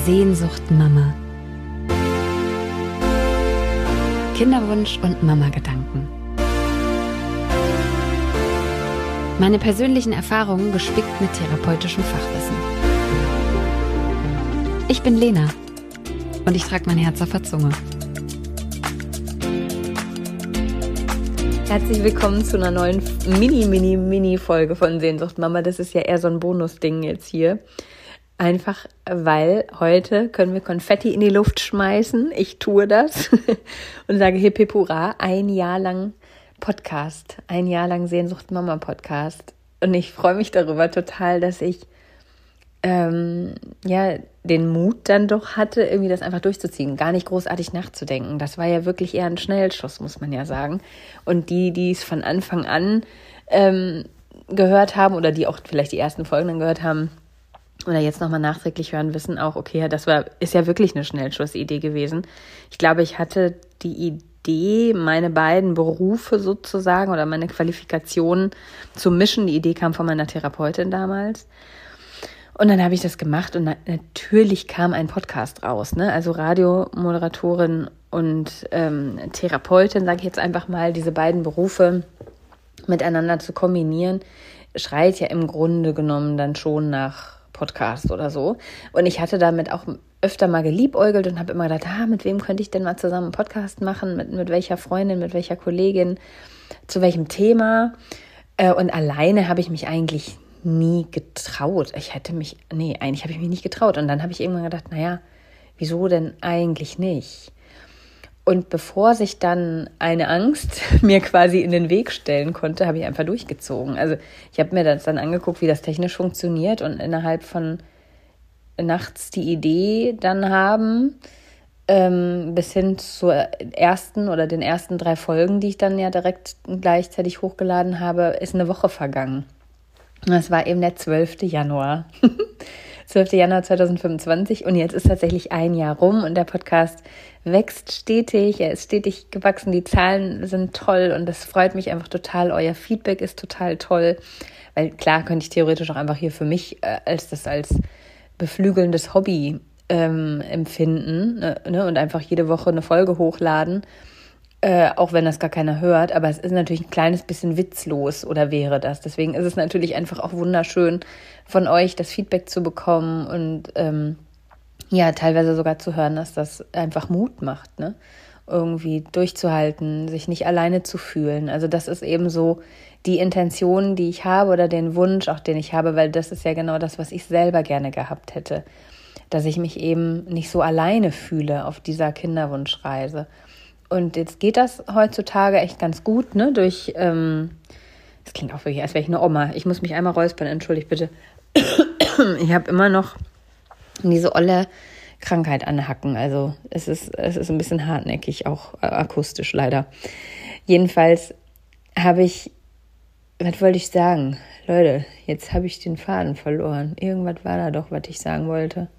Sehnsucht Mama. Kinderwunsch und Mama-Gedanken. Meine persönlichen Erfahrungen gespickt mit therapeutischem Fachwissen. Ich bin Lena und ich trage mein Herz auf der Zunge. Herzlich willkommen zu einer neuen Mini-Folge von Sehnsucht Mama. Das ist ja eher so ein Bonusding jetzt hier. Einfach, weil heute können wir Konfetti in die Luft schmeißen. Ich tue das und sage hip hip hurra, 1 Jahr lang Podcast, 1 Jahr lang Sehnsucht Mama Podcast. Und ich freue mich darüber total, dass ich den Mut dann doch hatte, irgendwie das einfach durchzuziehen, gar nicht großartig nachzudenken. Das war ja wirklich eher ein Schnellschuss, muss man ja sagen. Und die es von Anfang an gehört haben oder die auch vielleicht die ersten Folgen dann gehört haben oder jetzt nochmal nachträglich hören, wissen auch, okay, ist ja wirklich eine Schnellschussidee gewesen. Ich glaube, ich hatte die Idee, meine beiden Berufe sozusagen oder meine Qualifikationen zu mischen. Die Idee kam von meiner Therapeutin damals. Und dann habe ich das gemacht und natürlich kam ein Podcast raus, ne? Also Radiomoderatorin und Therapeutin, sage ich jetzt einfach mal, diese beiden Berufe miteinander zu kombinieren, schreit ja im Grunde genommen dann schon nach Podcast oder so. Und ich hatte damit auch öfter mal geliebäugelt und habe immer gedacht, mit wem könnte ich denn mal zusammen einen Podcast machen, mit welcher Freundin, mit welcher Kollegin, zu welchem Thema. Und alleine habe ich mich eigentlich nie getraut. Eigentlich habe ich mich nicht getraut. Und dann habe ich irgendwann gedacht, wieso denn eigentlich nicht? Und bevor sich dann eine Angst mir quasi in den Weg stellen konnte, habe ich einfach durchgezogen. Also ich habe mir das dann angeguckt, wie das technisch funktioniert und innerhalb von nachts die Idee dann haben, bis hin zur ersten oder den ersten 3 Folgen, die ich dann ja direkt gleichzeitig hochgeladen habe, ist eine Woche vergangen. Das war eben der 12. Januar. 12. Januar 2025 und jetzt ist tatsächlich 1 Jahr rum und der Podcast wächst stetig, er ist stetig gewachsen, die Zahlen sind toll und das freut mich einfach total, euer Feedback ist total toll, weil klar könnte ich theoretisch auch einfach hier für mich als beflügelndes Hobby empfinden, ne, und einfach jede Woche eine Folge hochladen, auch wenn das gar keiner hört, aber es ist natürlich ein kleines bisschen witzlos oder wäre das. Deswegen ist es natürlich einfach auch wunderschön von euch das Feedback zu bekommen und teilweise sogar zu hören, dass das einfach Mut macht, ne? Irgendwie durchzuhalten, sich nicht alleine zu fühlen. Also das ist eben so die Intention, die ich habe oder den Wunsch auch, den ich habe, weil das ist ja genau das, was ich selber gerne gehabt hätte, dass ich mich eben nicht so alleine fühle auf dieser Kinderwunschreise. Und jetzt geht das heutzutage echt ganz gut, ne? Das klingt auch wirklich, als wäre ich eine Oma. Ich muss mich einmal räuspern, entschuldigt bitte. Ich habe immer noch diese olle Krankheit an Hacken. Also es ist ein bisschen hartnäckig, auch akustisch leider. Jedenfalls habe ich, was wollte ich sagen? Leute, jetzt habe ich den Faden verloren. Irgendwas war da doch, was ich sagen wollte.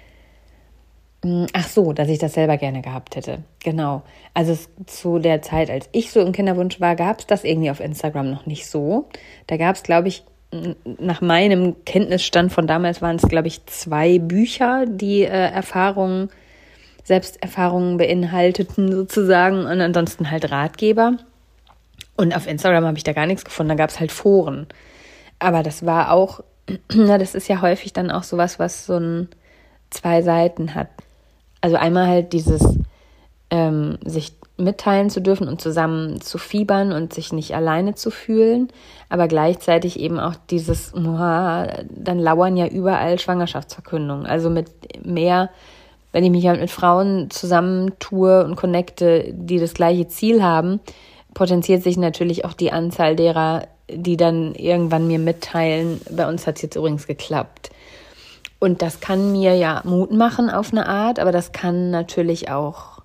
Ach so, dass ich das selber gerne gehabt hätte. Genau. Also zu der Zeit, als ich so im Kinderwunsch war, gab es das irgendwie auf Instagram noch nicht so. Da gab es, glaube ich, nach meinem Kenntnisstand von damals waren es, glaube ich, 2 Bücher, die Selbsterfahrungen beinhalteten sozusagen und ansonsten halt Ratgeber. Und auf Instagram habe ich da gar nichts gefunden, da gab es halt Foren. Aber das war auch, das ist ja häufig dann auch sowas, was so 2 Seiten hat. Also einmal halt dieses sich mitteilen zu dürfen und zusammen zu fiebern und sich nicht alleine zu fühlen, aber gleichzeitig eben auch dieses, dann lauern ja überall Schwangerschaftsverkündungen. Also mit mehr, wenn ich mich halt mit Frauen zusammentue und connecte, die das gleiche Ziel haben, potenziert sich natürlich auch die Anzahl derer, die dann irgendwann mir mitteilen, bei uns hat es jetzt übrigens geklappt. Und das kann mir ja Mut machen auf eine Art, aber das kann natürlich auch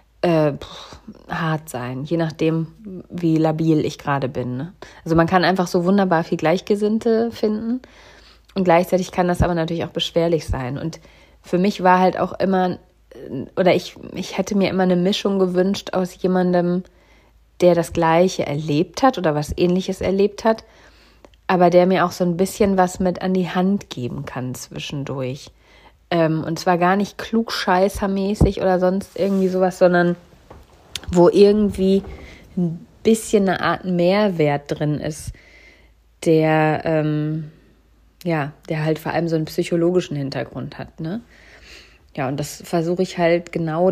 hart sein, je nachdem, wie labil ich gerade bin. Ne? Also man kann einfach so wunderbar viel Gleichgesinnte finden und gleichzeitig kann das aber natürlich auch beschwerlich sein. Und für mich war halt auch immer, oder ich hätte mir immer eine Mischung gewünscht aus jemandem, der das Gleiche erlebt hat oder was Ähnliches erlebt hat, aber der mir auch so ein bisschen was mit an die Hand geben kann zwischendurch. Und zwar gar nicht klugscheißermäßig oder sonst irgendwie sowas, sondern wo irgendwie ein bisschen eine Art Mehrwert drin ist, der halt vor allem so einen psychologischen Hintergrund hat, ne? Ja, und das versuche ich halt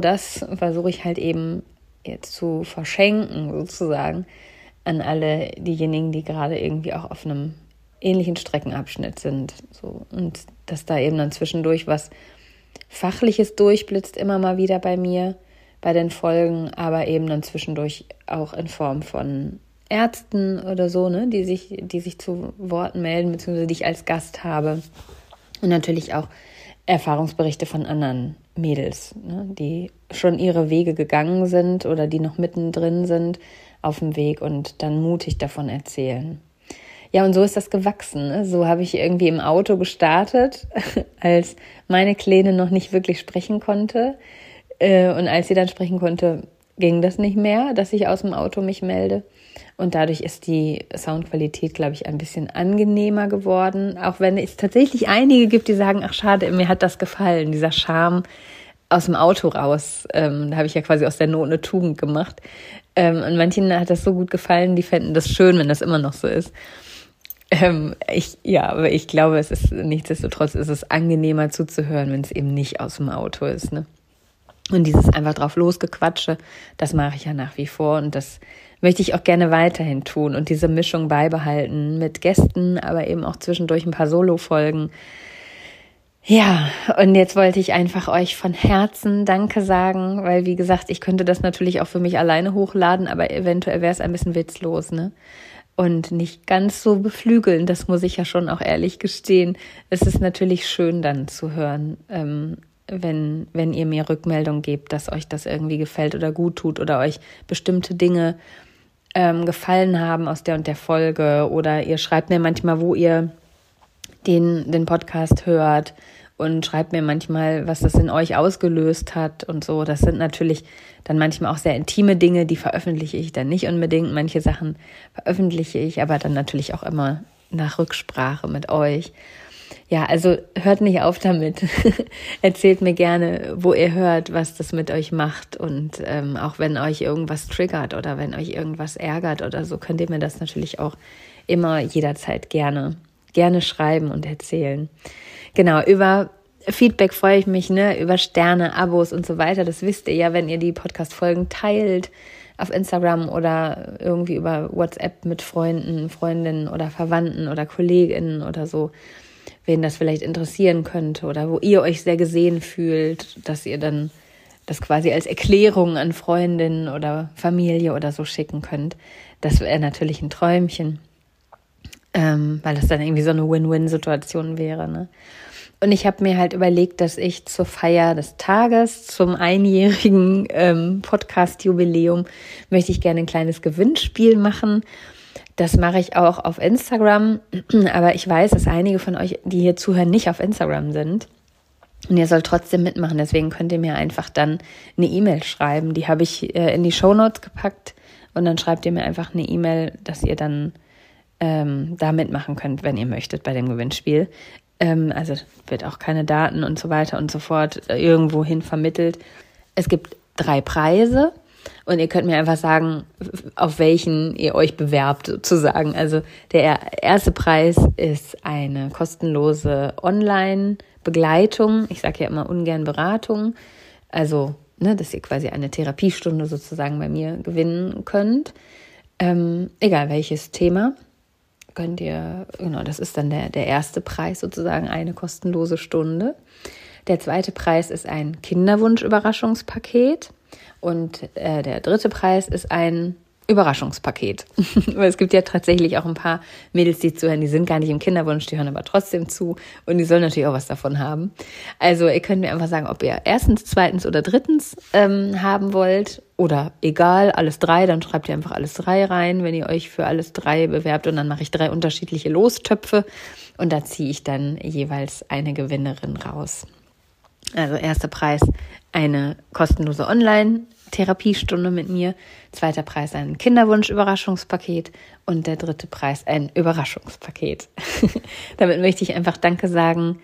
eben jetzt zu verschenken, sozusagen, an alle diejenigen, die gerade irgendwie auch auf einem ähnlichen Streckenabschnitt sind. So. Und dass da eben dann zwischendurch was Fachliches durchblitzt, immer mal wieder bei mir, bei den Folgen, aber eben dann zwischendurch auch in Form von Ärzten oder so, ne, die sich zu Worten melden, beziehungsweise die ich als Gast habe. Und natürlich auch Erfahrungsberichte von anderen Mädels, ne, die schon ihre Wege gegangen sind oder die noch mittendrin sind auf dem Weg und dann mutig davon erzählen. Ja, und so ist das gewachsen, ne? So habe ich irgendwie im Auto gestartet, als meine Kleine noch nicht wirklich sprechen konnte. Und als sie dann sprechen konnte, ging das nicht mehr, dass ich aus dem Auto mich melde. Und dadurch ist die Soundqualität, glaube ich, ein bisschen angenehmer geworden. Auch wenn es tatsächlich einige gibt, die sagen, ach schade, mir hat das gefallen, dieser Charme aus dem Auto raus. Da habe ich ja quasi aus der Not eine Tugend gemacht. Und manchen hat das so gut gefallen, die fänden das schön, wenn das immer noch so ist. Aber ich glaube, nichtsdestotrotz ist es angenehmer zuzuhören, wenn es eben nicht aus dem Auto ist, ne? Und dieses einfach drauf losgequatsche, das mache ich ja nach wie vor und das möchte ich auch gerne weiterhin tun und diese Mischung beibehalten mit Gästen, aber eben auch zwischendurch ein paar Solo-Folgen. Ja, und jetzt wollte ich einfach euch von Herzen Danke sagen, weil wie gesagt, ich könnte das natürlich auch für mich alleine hochladen, aber eventuell wäre es ein bisschen witzlos, ne? Und nicht ganz so beflügelnd, das muss ich ja schon auch ehrlich gestehen. Es ist natürlich schön dann zu hören, wenn ihr mir Rückmeldung gebt, dass euch das irgendwie gefällt oder gut tut oder euch bestimmte Dinge gefallen haben aus der und der Folge oder ihr schreibt mir manchmal, wo ihr den Podcast hört und schreibt mir manchmal, was das in euch ausgelöst hat und so. Das sind natürlich dann manchmal auch sehr intime Dinge, die veröffentliche ich dann nicht unbedingt. Manche Sachen veröffentliche ich, aber dann natürlich auch immer nach Rücksprache mit euch. Ja, also hört nicht auf damit. Erzählt mir gerne, wo ihr hört, was das mit euch macht und auch wenn euch irgendwas triggert oder wenn euch irgendwas ärgert oder so, könnt ihr mir das natürlich auch immer jederzeit gerne schreiben und erzählen. Genau, über Feedback freue ich mich, ne, über Sterne, Abos und so weiter. Das wisst ihr ja, wenn ihr die Podcast-Folgen teilt auf Instagram oder irgendwie über WhatsApp mit Freunden, Freundinnen oder Verwandten oder KollegInnen oder so, wen das vielleicht interessieren könnte oder wo ihr euch sehr gesehen fühlt, dass ihr dann das quasi als Erklärung an Freundinnen oder Familie oder so schicken könnt. Das wäre natürlich ein Träumchen, weil das dann irgendwie so eine Win-Win-Situation wäre, ne? Und ich habe mir halt überlegt, dass ich zur Feier des Tages, zum einjährigen Podcast-Jubiläum, möchte ich gerne ein kleines Gewinnspiel machen. Das mache ich auch auf Instagram, aber ich weiß, dass einige von euch, die hier zuhören, nicht auf Instagram sind. Und ihr sollt trotzdem mitmachen, deswegen könnt ihr mir einfach dann eine E-Mail schreiben. Die habe ich in die Shownotes gepackt und dann schreibt ihr mir einfach eine E-Mail, dass ihr dann da mitmachen könnt, wenn ihr möchtet bei dem Gewinnspiel. Also wird auch keine Daten und so weiter und so fort irgendwo hin vermittelt. Es gibt 3 Preise. Und ihr könnt mir einfach sagen, auf welchen ihr euch bewerbt, sozusagen. Also der erste Preis ist eine kostenlose Online-Begleitung. Ich sage ja immer ungern Beratung. Also, ne, dass ihr quasi eine Therapiestunde sozusagen bei mir gewinnen könnt. Egal welches Thema. Könnt ihr, genau, das ist dann der erste Preis sozusagen, eine kostenlose Stunde. Der zweite Preis ist ein Kinderwunsch-Überraschungspaket. Und der dritte Preis ist ein Überraschungspaket. Weil es gibt ja tatsächlich auch ein paar Mädels, die zuhören, die sind gar nicht im Kinderwunsch, die hören aber trotzdem zu und die sollen natürlich auch was davon haben. Also ihr könnt mir einfach sagen, ob ihr erstens, zweitens oder drittens haben wollt oder egal, alles 3, dann schreibt ihr einfach alles 3 rein, wenn ihr euch für alles 3 bewerbt und dann mache ich 3 unterschiedliche Lostöpfe und da ziehe ich dann jeweils eine Gewinnerin raus. Also erster Preis, eine kostenlose Online-Therapiestunde mit mir. Zweiter Preis, ein Kinderwunsch-Überraschungspaket. Und der dritte Preis, ein Überraschungspaket. Damit möchte ich einfach Danke sagen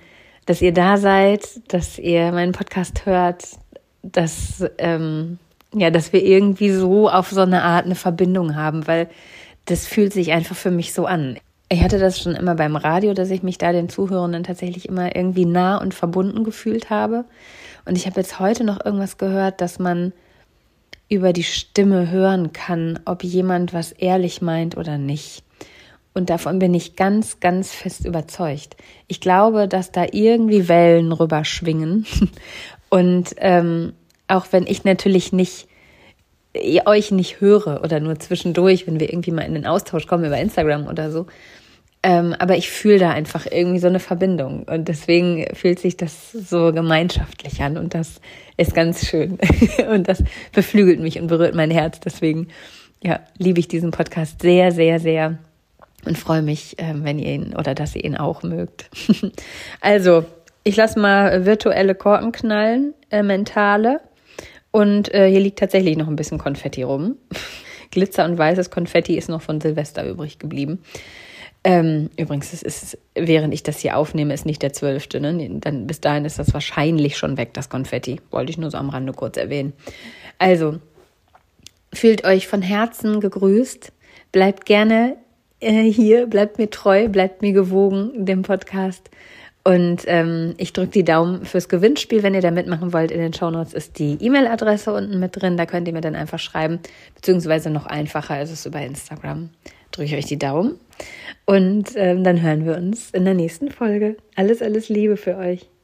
dass ihr da seid, dass ihr meinen Podcast hört, dass wir irgendwie so auf so eine Art eine Verbindung haben, weil das fühlt sich einfach für mich so an. Ich hatte das schon immer beim Radio, dass ich mich da den Zuhörenden tatsächlich immer irgendwie nah und verbunden gefühlt habe. Und ich habe jetzt heute noch irgendwas gehört, dass man über die Stimme hören kann, ob jemand was ehrlich meint oder nicht. Und davon bin ich ganz, ganz fest überzeugt. Ich glaube, dass da irgendwie Wellen rüberschwingen. Und auch wenn ich natürlich euch nicht höre oder nur zwischendurch, wenn wir irgendwie mal in den Austausch kommen über Instagram oder so. Aber ich fühle da einfach irgendwie so eine Verbindung. Und deswegen fühlt sich das so gemeinschaftlich an. Und das ist ganz schön. Und das beflügelt mich und berührt mein Herz. Deswegen liebe ich diesen Podcast sehr, sehr, sehr. Und freue mich, wenn ihr ihn oder dass ihr ihn auch mögt. Also, ich lasse mal virtuelle Korken knallen, mentale. Und hier liegt tatsächlich noch ein bisschen Konfetti rum. Glitzer und weißes Konfetti ist noch von Silvester übrig geblieben. Übrigens, es ist, während ich das hier aufnehme, ist nicht der 12. Ne? Dann, bis dahin ist das wahrscheinlich schon weg, das Konfetti. Wollte ich nur so am Rande kurz erwähnen. Also, fühlt euch von Herzen gegrüßt. Bleibt gerne hier, bleibt mir treu, bleibt mir gewogen, dem Podcast. Und ich drücke die Daumen fürs Gewinnspiel. Wenn ihr da mitmachen wollt, in den Shownotes ist die E-Mail-Adresse unten mit drin. Da könnt ihr mir dann einfach schreiben, beziehungsweise noch einfacher ist es über Instagram. Drücke ich euch die Daumen und dann hören wir uns in der nächsten Folge. Alles, alles Liebe für euch.